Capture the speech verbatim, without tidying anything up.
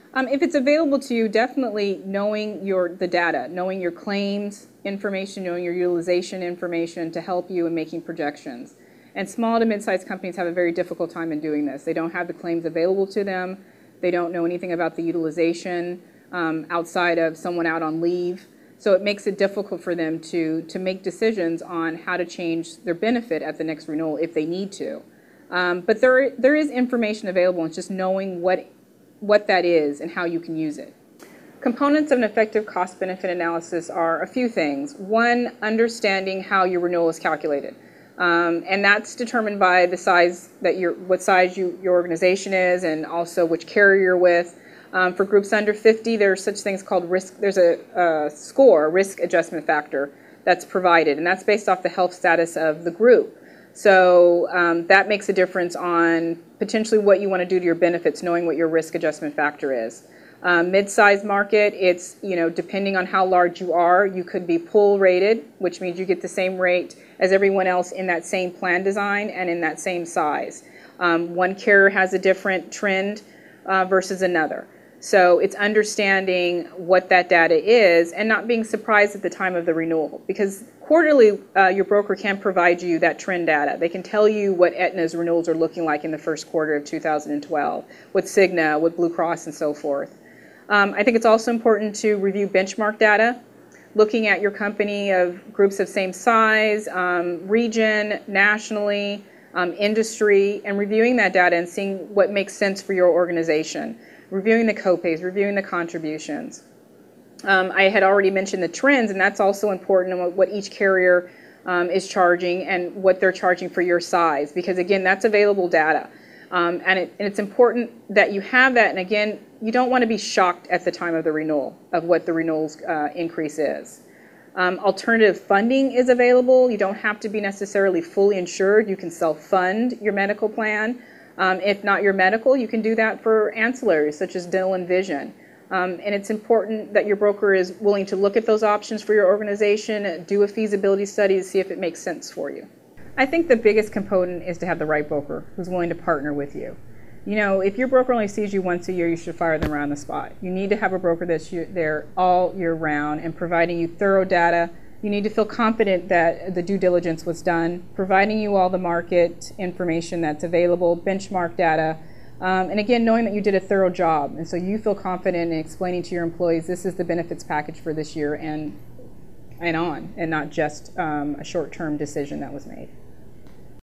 Um, if it's available to you, definitely knowing your the data, knowing your claims information, knowing your utilization information to help you in making projections. And small to mid-sized companies have a very difficult time in doing this. They don't have the claims available to them. They don't know anything about the utilization um, outside of someone out on leave. So it makes it difficult for them to, to make decisions on how to change their benefit at the next renewal if they need to. Um, but there, there is information available. It's just knowing what what that is and how you can use it. Components of an effective cost-benefit analysis are a few things. One, understanding how your renewal is calculated. Um, and that's determined by the size that your, what size you, your organization is, and also which carrier you're with. Um, for groups under fifty, there's such things called risk, there's a, a score, risk adjustment factor, that's provided, and that's based off the health status of the group. So um, that makes a difference on potentially what you want to do to your benefits, knowing what your risk adjustment factor is. Um, mid-sized market, it's, you know, depending on how large you are, you could be pool rated, which means you get the same rate as everyone else in that same plan design and in that same size. Um, one carrier has a different trend uh, versus another. So it's understanding what that data is and not being surprised at the time of the renewal, because quarterly uh, your broker can provide you that trend data. They can tell you what Aetna's renewals are looking like in the first quarter of two thousand twelve, with Cigna, with Blue Cross, and so forth. Um, I think it's also important to review benchmark data, looking at your company of groups of same size, um, region, nationally, um, industry, and reviewing that data and seeing what makes sense for your organization. Reviewing the copays, reviewing the contributions. Um, I had already mentioned the trends, and that's also important in what, what each carrier um, is charging and what they're charging for your size, because again, that's available data. Um, and, it, and it's important that you have that, and again, you don't want to be shocked at the time of the renewal of what the renewal's uh, increase is. Um, alternative funding is available. You don't have to be necessarily fully insured. You can self-fund your medical plan. Um, if not your medical, you can do that for ancillaries such as dental and vision. Um, and it's important that your broker is willing to look at those options for your organization, do a feasibility study to see if it makes sense for you. I think the biggest component is to have the right broker who's willing to partner with you. You know, if your broker only sees you once a year, you should fire them right on the spot. You need to have a broker that's there all year round and providing you thorough data. You need to feel confident that the due diligence was done, providing you all the market information that's available, benchmark data, um, and again, knowing that you did a thorough job. And so you feel confident in explaining to your employees, this is the benefits package for this year and, and on, and not just um, a short-term decision that was made.